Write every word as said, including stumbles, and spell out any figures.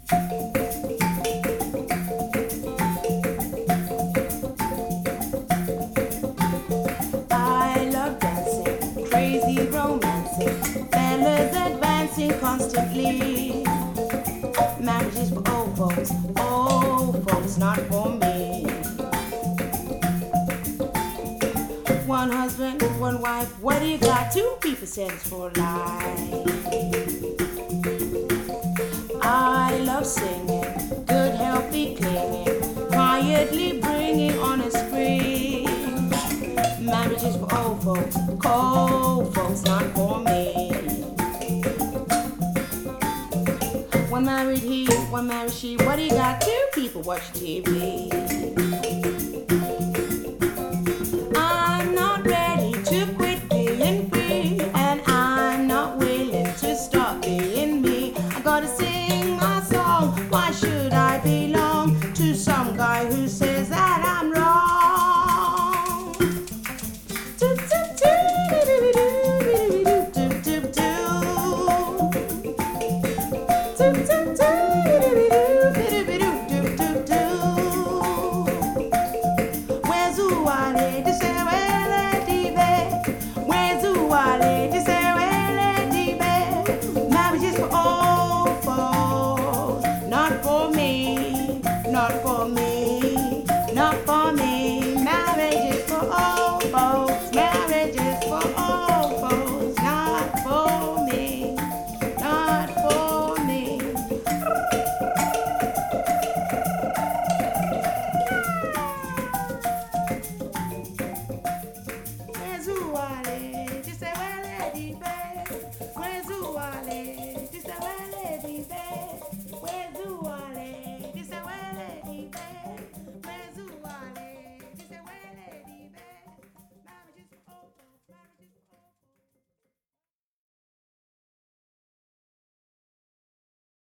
I love dancing, crazy romancing, fellas advancing constantly. Marriage is for old folks, old folks, not for me. One husband, one wife, what do you got? Two people sentenced for life. I love singing, good healthy clinging, quietly bringing on a spree. Marriage is for old folks, cold folks, not for me. One married he, one married she, what do you got? Two people watch T V. I'm not ready to quit being free, and I'm not willing to stop being me. I gotta sing my song, why should